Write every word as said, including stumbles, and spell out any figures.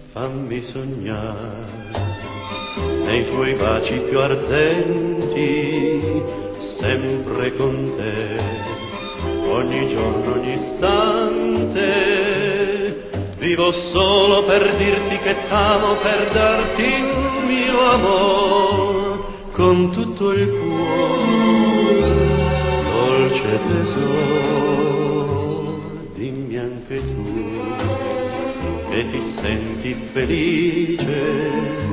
fammi sognare nei tuoi baci più ardenti, sempre con te, ogni giorno, ogni istante, vivo solo per dirti che t'amo, per darti il mio amor, con tutto il cuore, dolce tesoro, dimmi anche tu che ti senti felice